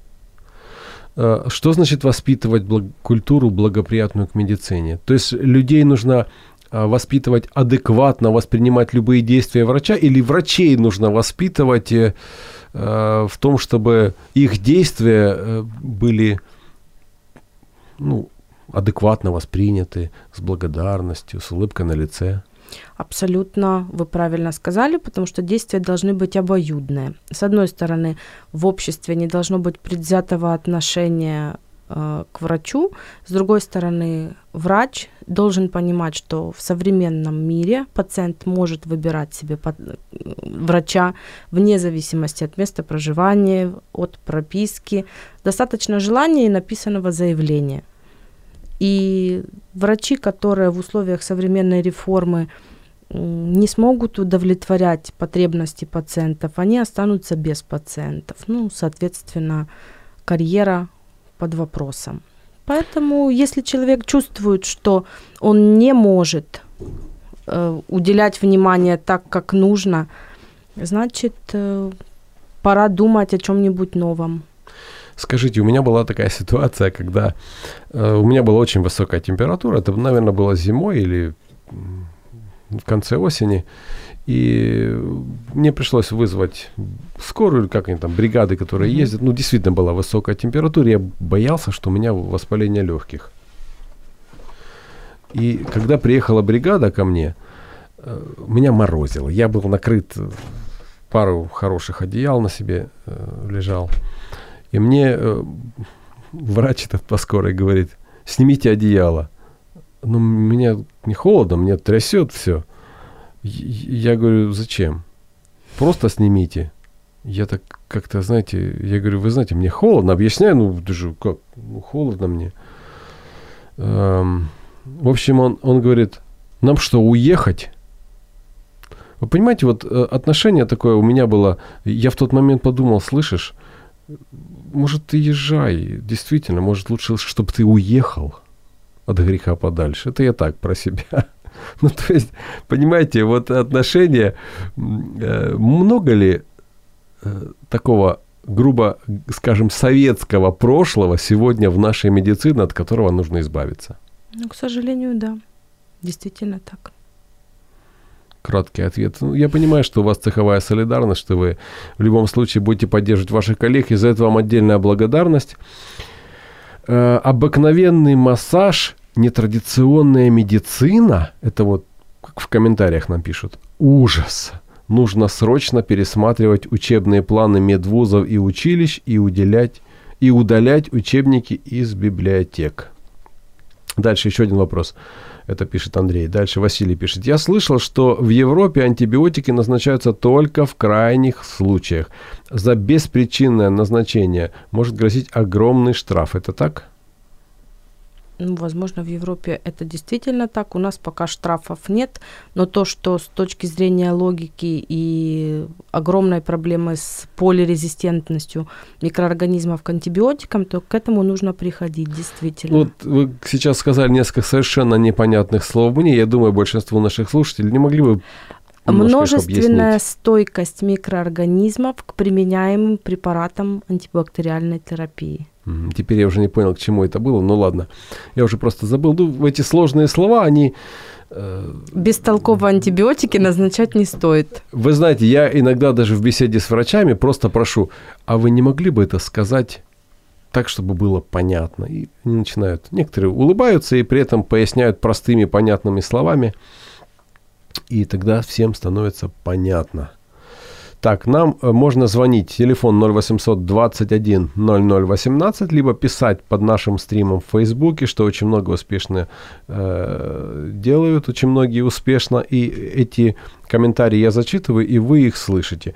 Что значит воспитывать благ- культуру благоприятную к медицине? То есть людей нужно воспитывать адекватно, воспринимать любые действия врача, или врачей нужно воспитывать э, в том, чтобы их действия были, ну, адекватно восприняты, с благодарностью, с улыбкой на лице? Абсолютно вы правильно сказали, потому что действия должны быть обоюдные. С одной стороны, в обществе не должно быть предвзятого отношения э, к врачу. С другой стороны, врач должен понимать, что в современном мире пациент может выбирать себе под, врача вне зависимости от места проживания, от прописки. Достаточно желания и написанного заявления. И врачи, которые в условиях современной реформы не смогут удовлетворять потребности пациентов, они останутся без пациентов. Ну, соответственно, карьера под вопросом. Поэтому, если человек чувствует, что он не может э, уделять внимание так, как нужно, значит, э, пора думать о чем-нибудь новом. Скажите, у меня была такая ситуация, когда э, у меня была очень высокая температура, это, наверное, было зимой или в конце осени, и мне пришлось вызвать скорую, как они там, бригады, которые mm-hmm. ездят. Ну, действительно была высокая температура, я боялся, что у меня воспаление легких. И когда приехала бригада ко мне, э, меня морозило. Я был накрыт, пару хороших одеял на себе э, лежал. И мне э, врач этот по скорой говорит: снимите одеяло. Ну, меня не холодно, мне трясет все. Я говорю: зачем? Просто снимите. Я так как-то, знаете, я говорю: вы знаете, мне холодно. Объясняю, ну, даже как, ну, холодно мне. Эм, в общем, он, он говорит: нам что, уехать? Вы понимаете, вот отношение такое у меня было, я в тот момент подумал, слышишь, может, ты езжай, действительно, может, лучше, чтобы ты уехал от греха подальше. Это я так про себя. Ну, то есть, понимаете, вот отношения, много ли такого, грубо скажем, советского прошлого сегодня в нашей медицине, от которого нужно избавиться? Ну, к сожалению, да. Действительно так. Краткий ответ. Ну, я понимаю, что у вас цеховая солидарность, что вы в любом случае будете поддерживать ваших коллег, и за это вам отдельная благодарность. Э, обыкновенный массаж, нетрадиционная медицина, это вот как в комментариях нам пишут, ужас. Нужно срочно пересматривать учебные планы медвузов и училищ и, уделять, и удалять учебники из библиотек. Дальше еще один вопрос. Это пишет Андрей. Дальше Василий пишет. Я слышал, что в Европе антибиотики назначаются только в крайних случаях. За беспричинное назначение может грозить огромный штраф. Это так? Ну, возможно, в Европе это действительно так. У нас пока штрафов нет. Но то, что с точки зрения логики и огромной проблемы с полирезистентностью микроорганизмов к антибиотикам, то к этому нужно приходить, действительно. Вот вы сейчас сказали несколько совершенно непонятных слов мне. Я думаю, большинству наших слушателей. Не могли бы множественная стойкость микроорганизмов к применяемым препаратам антибактериальной терапии. Теперь я уже не понял, к чему это было. Ну ладно, я уже просто забыл. Ну, эти сложные слова, они... Э... Бестолково антибиотики назначать не стоит. Вы знаете, я иногда даже в беседе с врачами просто прошу, а вы не могли бы это сказать так, чтобы было понятно? И они начинают... Некоторые улыбаются и при этом поясняют простыми, понятными словами. И тогда всем становится понятно. Так, нам можно звонить. Телефон ноль восемьсот двадцать один ноль ноль восемнадцать, либо писать под нашим стримом в Фейсбуке, что очень много успешно э, делают, очень многие успешно. И эти комментарии я зачитываю, и вы их слышите.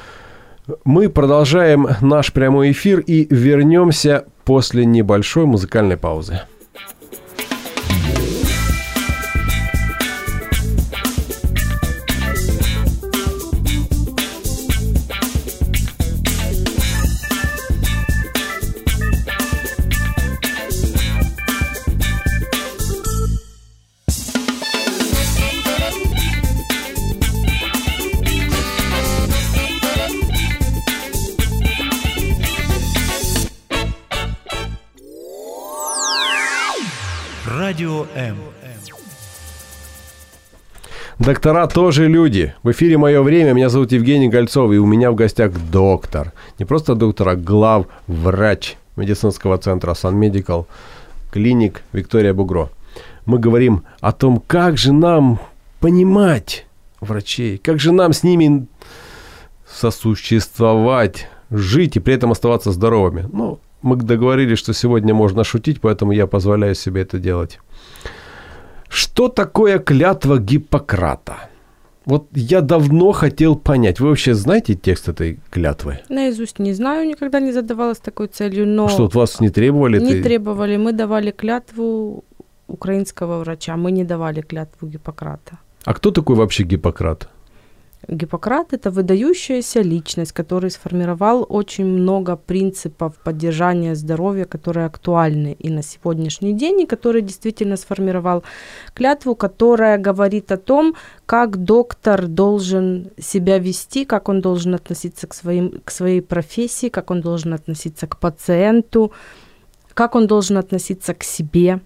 Мы продолжаем наш прямой эфир и вернемся после небольшой музыкальной паузы. Радио М. Доктора тоже люди. В эфире «Мое время». Меня зовут Евгений Гольцов, и у меня в гостях доктор. Не просто доктор, а главврач медицинского центра Sun-Medical Clinic Виктория Бугро. Мы говорим о том, как же нам понимать врачей, как же нам с ними сосуществовать, жить и при этом оставаться здоровыми. Ну, мы договорились, что сегодня можно шутить, поэтому я позволяю себе это делать. Что такое клятва Гиппократа? Вот я давно хотел понять. Вы вообще знаете текст этой клятвы? Наизусть не знаю, никогда не задавалась такой целью, но... Что, от вас не требовали? Не ты... требовали. Мы давали клятву украинского врача. Мы не давали клятву Гиппократа. А кто такой вообще Гиппократ? Гиппократ – это выдающаяся личность, который сформировал очень много принципов поддержания здоровья, которые актуальны и на сегодняшний день, и который действительно сформировал клятву, которая говорит о том, как доктор должен себя вести, как он должен относиться к, своим, к своей профессии, как он должен относиться к пациенту, как он должен относиться к себе.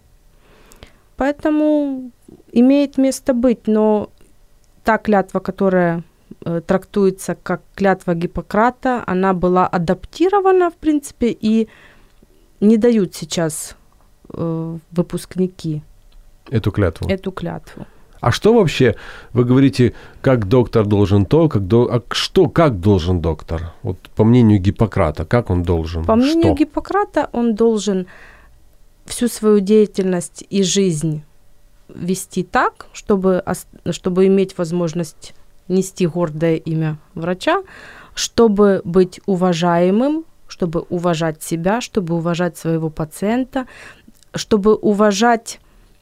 Поэтому имеет место быть, но... Та клятва, которая э, трактуется как клятва Гиппократа, она была адаптирована, в принципе, и не дают сейчас э, выпускники эту клятву. Эту клятву. А что вообще, вы говорите, как доктор должен то, как до... а что, как должен доктор? Вот по мнению Гиппократа, как он должен? По мнению что? Гиппократа, он должен всю свою деятельность и жизнь вести так, чтобы, чтобы иметь возможность нести гордое имя врача, чтобы быть уважаемым, чтобы уважать себя, чтобы уважать своего пациента, чтобы уважать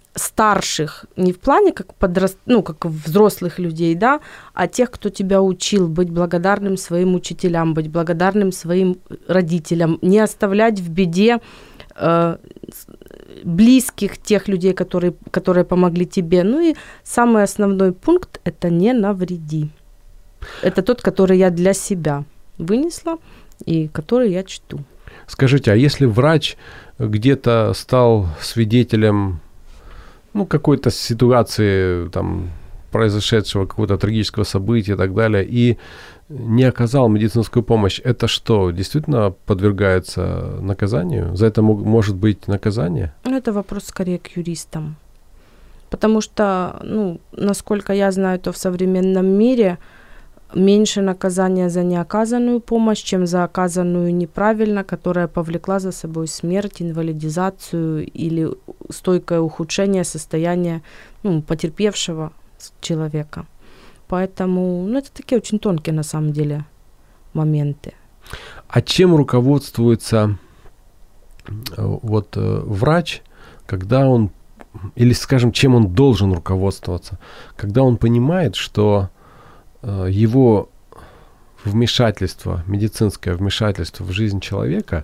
старших, не в плане как подраст... ну, как взрослых людей, да, а тех, кто тебя учил быть благодарным своим учителям, быть благодарным своим родителям, не оставлять в беде э, близких тех людей, которые, которые помогли тебе. Ну и самый основной пункт – это не навреди. Это тот, который я для себя вынесла и который я чту. Скажите, а если врач где-то стал свидетелем ну, какой-то ситуации, там, произошедшего, какого-то трагического события и так далее, и не оказал медицинскую помощь, это что, действительно подвергается наказанию? За это мог, может быть наказание? Это вопрос скорее к юристам. Потому что, ну, насколько я знаю, то в современном мире меньше наказания за неоказанную помощь, чем за оказанную неправильно, которая повлекла за собой смерть, инвалидизацию или стойкое ухудшение состояния ну, потерпевшего человека. Поэтому ну, это такие очень тонкие на самом деле моменты. А чем руководствуется вот, врач, когда он, или, скажем, чем он должен руководствоваться, когда он понимает, что его вмешательство, медицинское вмешательство в жизнь человека,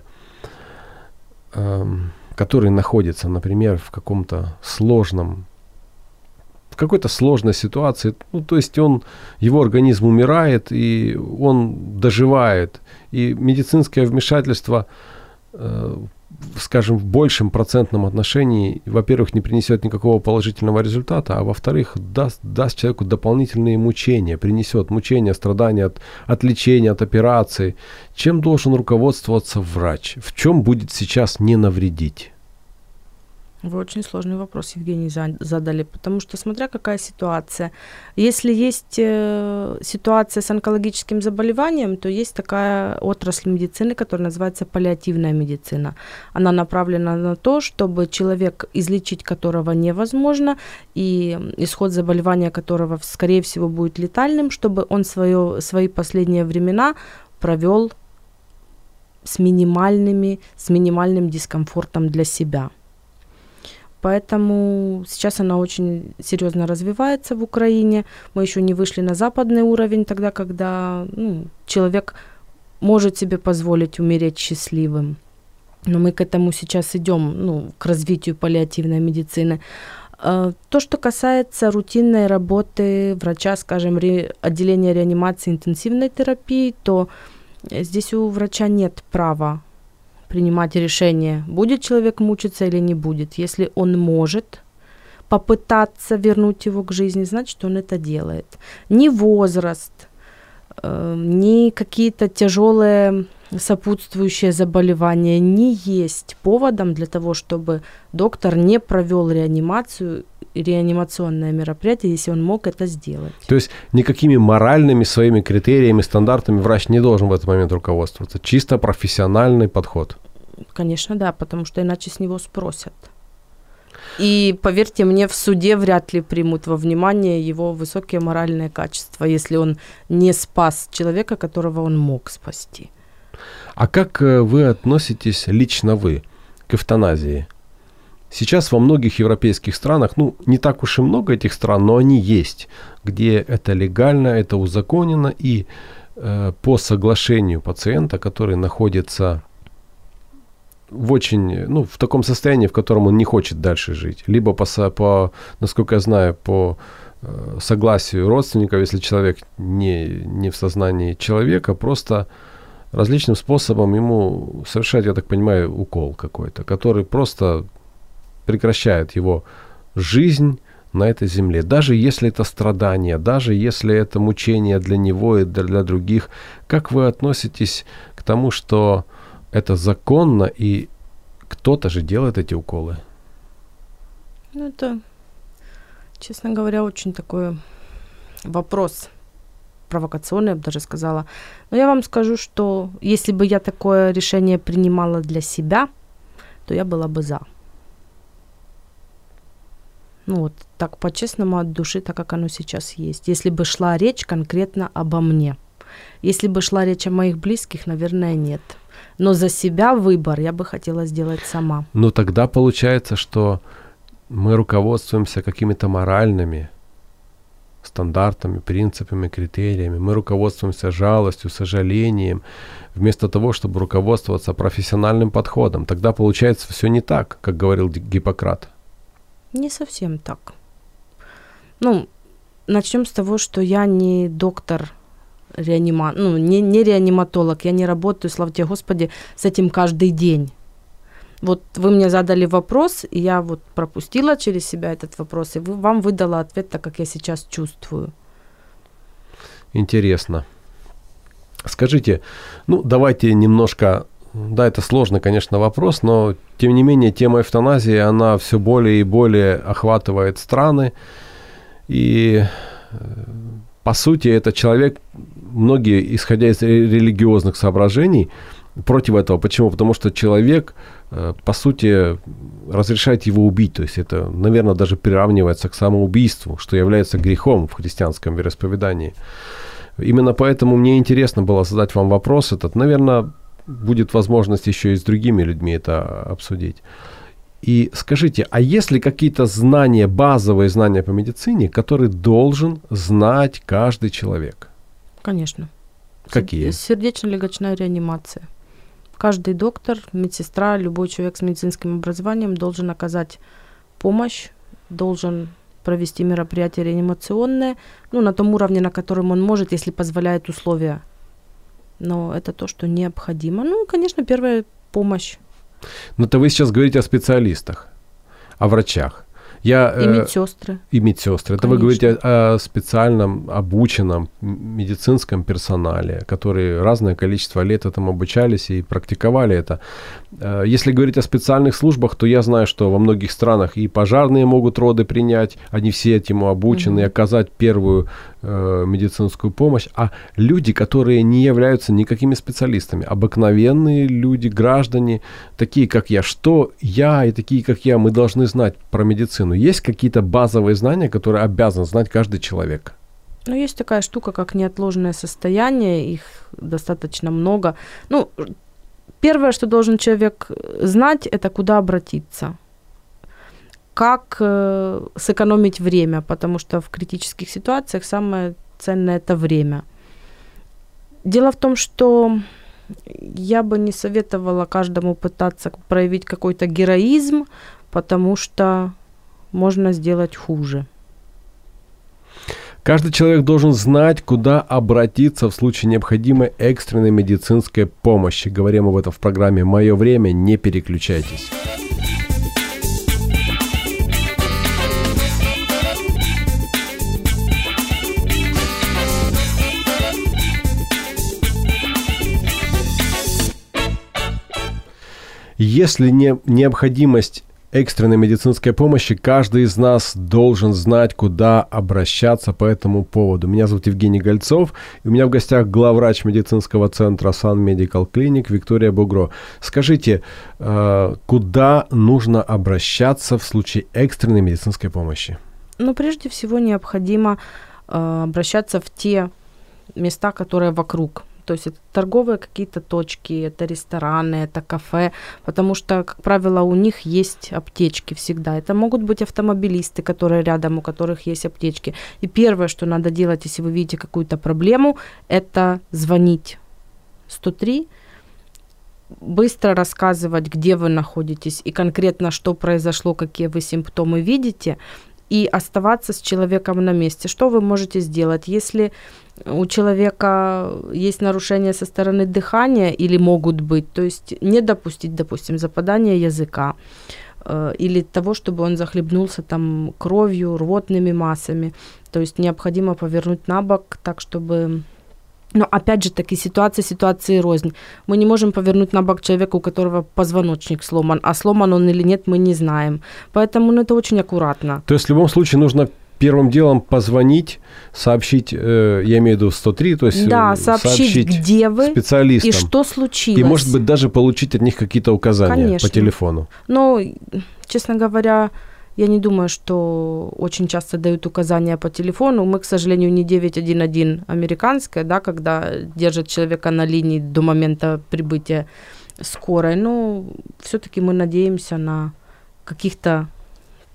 который находится, например, в каком-то сложном, в какой-то сложной ситуации, ну, то есть он, его организм умирает, и он доживает, и медицинское вмешательство, скажем, в большем процентном отношении, во-первых, не принесет никакого положительного результата, а во-вторых, даст, даст человеку дополнительные мучения, принесет мучения, страдания от, от лечения, от операции. Чем должен руководствоваться врач? В чем будет сейчас не навредить? Вы очень сложный вопрос, Евгений, задали, потому что смотря какая ситуация. Если есть э, ситуация с онкологическим заболеванием, то есть такая отрасль медицины, которая называется паллиативная медицина. Она направлена на то, чтобы человек, излечить которого невозможно, и исход заболевания которого, скорее всего, будет летальным, чтобы он свое, свои последние времена провел с минимальными, с минимальным дискомфортом для себя. Поэтому сейчас она очень серьезно развивается в Украине. Мы еще не вышли на западный уровень тогда, когда ну, человек может себе позволить умереть счастливым. Но мы к этому сейчас идем, ну, к развитию паллиативной медицины. То, что касается рутинной работы врача, скажем, ре, отделения реанимации интенсивной терапии, то здесь у врача нет права принимать решение, будет человек мучиться или не будет. Если он может попытаться вернуть его к жизни, значит, он это делает. Ни возраст, э, ни какие-то тяжелые сопутствующие заболевания не есть поводом для того, чтобы доктор не провел реанимацию, реанимационное мероприятие, если он мог это сделать. То есть никакими моральными своими критериями, стандартами врач не должен в этот момент руководствоваться. Чисто профессиональный подход. Конечно, да, потому что иначе с него спросят. И, поверьте мне, в суде вряд ли примут во внимание его высокие моральные качества, если он не спас человека, которого он мог спасти. А как вы относитесь, лично вы, к эвтаназии? Сейчас во многих европейских странах, ну, не так уж и много этих стран, но они есть, где это легально, это узаконено, и э, по соглашению пациента, который находится в очень, ну, в таком состоянии, в котором он не хочет дальше жить, либо по, по насколько я знаю, по э, согласию родственников, если человек не, не в сознании человека, просто различным способом ему совершать, я так понимаю, укол какой-то, который просто прекращает его жизнь на этой земле. Даже если это страдание, даже если это мучение для него и для других. Как вы относитесь к тому, что это законно, и кто-то же делает эти уколы? Ну, это, честно говоря, очень такой вопрос провокационный, я бы даже сказала. Но я вам скажу, что если бы я такое решение принимала для себя, то я была бы за. Ну вот, так по-честному, от души, так как оно сейчас есть. Если бы шла речь конкретно обо мне. Если бы шла речь о моих близких, наверное, нет. Но за себя выбор я бы хотела сделать сама. Но тогда получается, что мы руководствуемся какими-то моральными стандартами, принципами, критериями. Мы руководствуемся жалостью, сожалением, вместо того, чтобы руководствоваться профессиональным подходом. Тогда получается все не так, как говорил Гиппократ. Не совсем так. Ну, начнем с того, что я не доктор реанима... ну, не, не реаниматолог, я не работаю, слава тебе Господи, с этим каждый день. Вот вы мне задали вопрос, и я вот пропустила через себя этот вопрос, и вы, вам выдала ответ так, как я сейчас чувствую. Интересно. Скажите, ну, давайте немножко... Да, это сложный, конечно, вопрос, но, тем не менее, тема эвтаназии, она все более и более охватывает страны. И, по сути, этот человек, многие, исходя из религиозных соображений, против этого. Почему? Потому что человек, по сути, разрешает его убить. То есть это, наверное, даже приравнивается к самоубийству, что является грехом в христианском вероисповедании. Именно поэтому мне интересно было задать вам вопрос этот. Наверное, будет возможность еще и с другими людьми это обсудить. И скажите, а есть ли какие-то знания, базовые знания по медицине, которые должен знать каждый человек? Конечно. Какие? Сердечно-легочная реанимация. Каждый доктор, медсестра, любой человек с медицинским образованием должен оказать помощь, должен провести мероприятие реанимационное, ну, на том уровне, на котором он может, если позволяет условия. Но это то, что необходимо. Ну, конечно, первая помощь. Но это вы сейчас говорите о специалистах, о врачах. Я, и медсестры. И медсестры. Это вы говорите о, о специальном, обученном медицинском персонале, которые разное количество лет этому обучались и практиковали это. Если говорить о специальных службах, то я знаю, что во многих странах и пожарные могут роды принять, они все этому обучены, mm-hmm. и оказать первую э, медицинскую помощь. А люди, которые не являются никакими специалистами, обыкновенные люди, граждане, такие как я, что я и такие как я, мы должны знать про медицину. Есть какие-то базовые знания, которые обязан знать каждый человек? Ну, есть такая штука, как неотложное состояние, их достаточно много. Ну, первое, что должен человек знать, это куда обратиться. Как э, сэкономить время, потому что в критических ситуациях самое ценное – это время. Дело в том, что я бы не советовала каждому пытаться проявить какой-то героизм, потому что можно сделать хуже. Каждый человек должен знать, куда обратиться в случае необходимой экстренной медицинской помощи. Говорим об этом в программе «Мое время». Не переключайтесь. Если не, необходимость экстренной медицинской помощи, каждый из нас должен знать, куда обращаться по этому поводу. Меня зовут Евгений Гольцов, и у меня в гостях главврач медицинского центра Sun Medical Clinic Виктория Бугро. Скажите, куда нужно обращаться в случае экстренной медицинской помощи? Ну, прежде всего, необходимо обращаться в те места, которые вокруг. То есть это торговые какие-то точки, это рестораны, это кафе, потому что, как правило, у них есть аптечки всегда. Это могут быть автомобилисты, которые рядом, у которых есть аптечки. И первое, что надо делать, если вы видите какую-то проблему, это звонить сто три, быстро рассказывать, где вы находитесь и конкретно, что произошло, какие вы симптомы видите, и оставаться с человеком на месте. Что вы можете сделать, если у человека есть нарушения со стороны дыхания или могут быть, то есть не допустить, допустим, западания языка э, или того, чтобы он захлебнулся там кровью, рвотными массами. То есть необходимо повернуть на бок так, чтобы... Но опять же таки ситуация ситуации рознь. Мы не можем повернуть на бок человека, у которого позвоночник сломан, а сломан он или нет, мы не знаем. Поэтому ну, это очень аккуратно. То есть в любом случае нужно первым делом позвонить, сообщить, э, я имею в виду сто три, то есть да, сообщить, сообщить где вы специалистам. И что случилось. И, может быть, даже получить от них какие-то указания Конечно. По телефону. Ну, честно говоря, я не думаю, что очень часто дают указания по телефону. Мы, к сожалению, не девять один один американская, да, когда держат человека на линии до момента прибытия скорой. Но все-таки мы надеемся на каких-то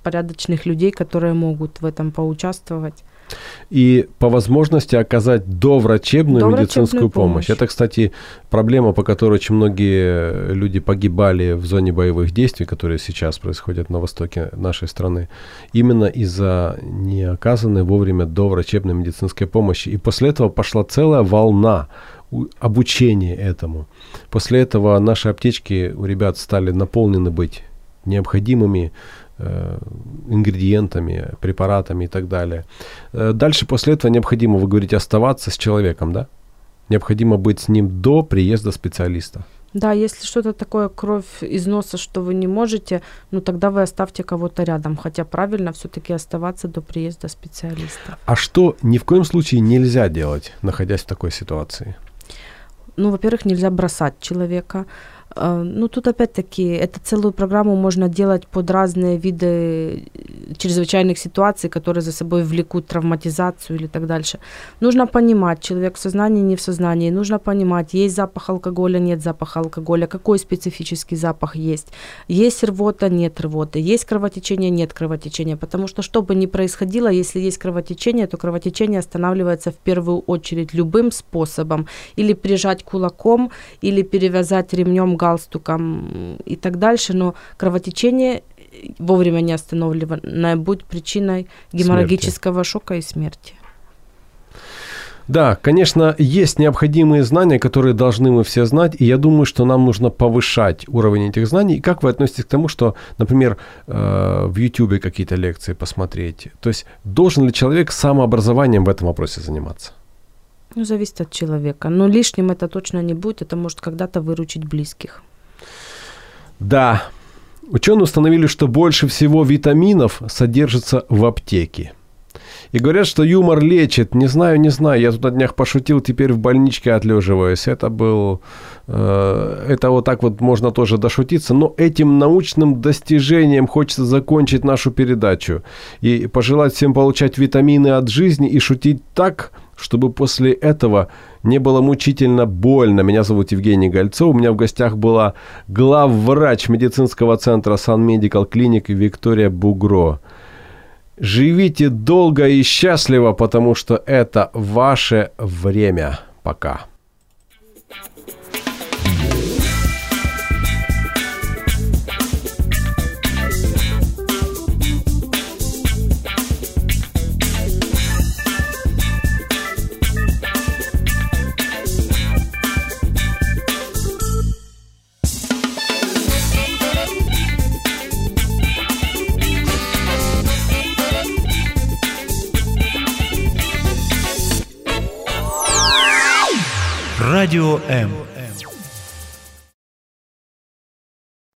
порядочных людей, которые могут в этом поучаствовать. И по возможности оказать доврачебную, доврачебную медицинскую помощь. помощь. Это, кстати, проблема, по которой очень многие люди погибали в зоне боевых действий, которые сейчас происходят на востоке нашей страны, именно из-за неоказанной вовремя доврачебной медицинской помощи. И после этого пошла целая волна обучения этому. После этого наши аптечки у ребят стали наполнены быть необходимыми ингредиентами, препаратами и так далее. Дальше после этого необходимо, вы говорите, оставаться с человеком, да? Необходимо быть с ним до приезда специалиста. Да, если что-то такое, кровь из носа, что вы не можете, ну тогда вы оставьте кого-то рядом, хотя правильно все-таки оставаться до приезда специалиста. А что ни в коем случае нельзя делать, находясь в такой ситуации? Ну, во-первых, нельзя бросать человека. Ну, тут опять-таки, эту целую программу можно делать под разные виды чрезвычайных ситуаций, которые за собой влекут травматизацию или так дальше. Нужно понимать, человек в сознании, не в сознании. Нужно понимать, есть запах алкоголя, нет запаха алкоголя, какой специфический запах есть. Есть рвота, нет рвоты. Есть кровотечение, нет кровотечения. Потому что, что бы ни происходило, если есть кровотечение, то кровотечение останавливается в первую очередь любым способом. Или прижать кулаком, или перевязать ремнем, галстуком и так дальше, но кровотечение вовремя не остановленное будет причиной геморрагического смерти. Шока и смерти. Да, конечно, есть необходимые знания, которые должны мы все знать, и я думаю, что нам нужно повышать уровень этих знаний. Как вы относитесь к тому, что, например, в YouTube какие-то лекции посмотреть? То есть должен ли человек самообразованием в этом вопросе заниматься? Ну, зависит от человека. Но лишним это точно не будет. Это может когда-то выручить близких. Да. Ученые установили, что больше всего витаминов содержится в аптеке. И говорят, что юмор лечит. Не знаю, не знаю. Я тут на днях пошутил, теперь в больничке отлеживаюсь. Это был... Э, это вот так вот можно тоже дошутиться. Но этим научным достижением хочется закончить нашу передачу. И пожелать всем получать витамины от жизни и шутить так, чтобы после этого не было мучительно больно. Меня зовут Евгений Гольцов. У меня в гостях была главврач медицинского центра Sun Medical Clinic Виктория Бугро. Живите долго и счастливо, потому что это ваше время. Пока. Радио М.